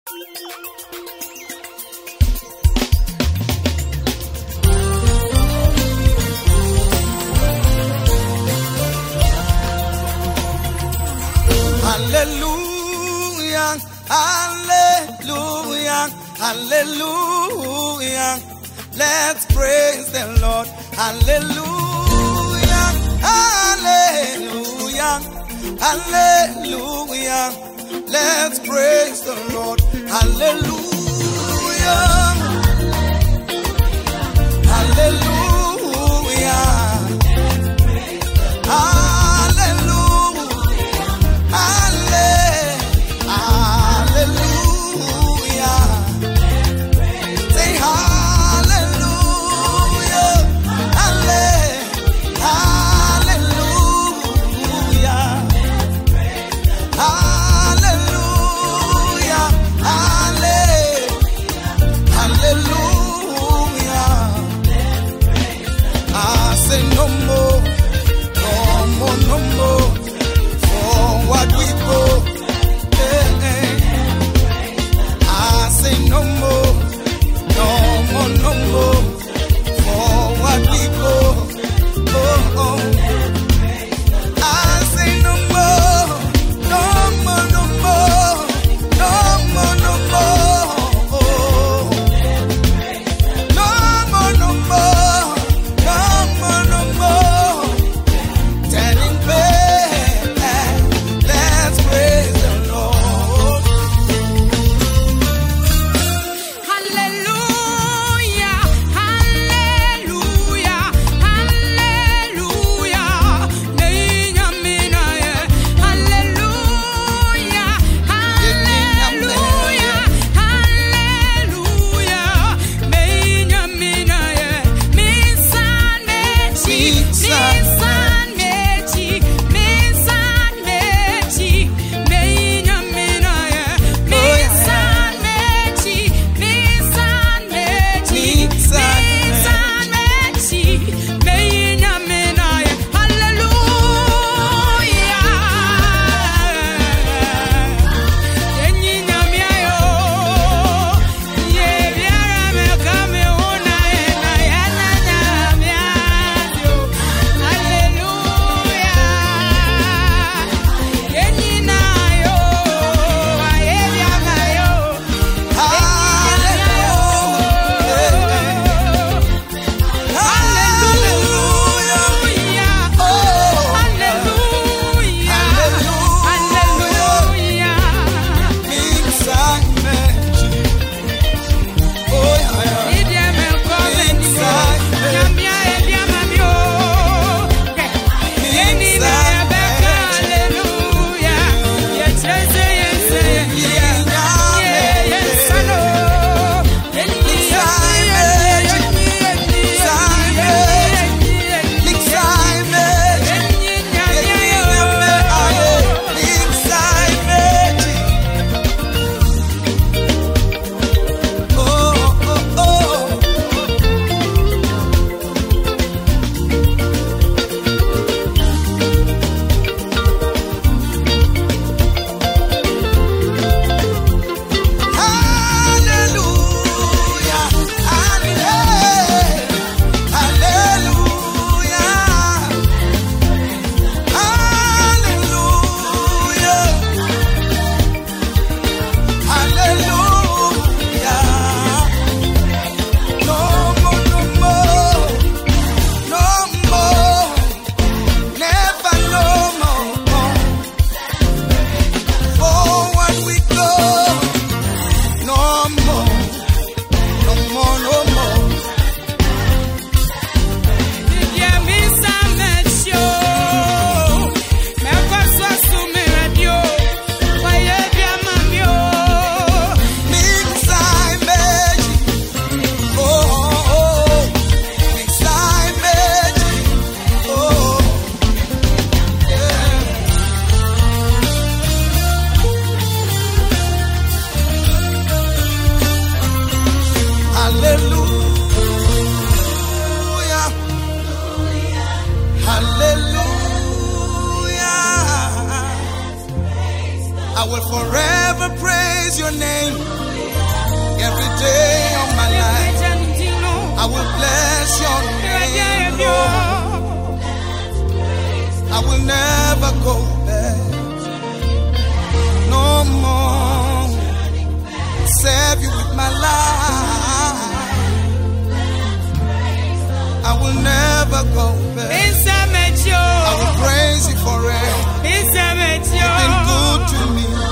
Hallelujah, hallelujah, hallelujah. Let's praise the Lord. Hallelujah, hallelujah, hallelujah. Let's praise the Lord. Hallelujah, hallelujah, hallelujah, hallelujah. Say hallelujah, hallelujah, hallelujah, hallelujah. I say no more, no more, no more. Forward we go. I say no more, no more, no more. Forward we go. Oh, oh. I say no more, no more, no more, no more, no more. Oh. No more, no more, no more, no more. Telling let's praise the Lord. Hallelujah, hallelujah, hallelujah. Hallelujah, hallelujah, I will forever praise your name. I will bless your name, Lord. I will never go back. No more. Serve you with my life. I will never go back. I will praise you forever. You've been good to me.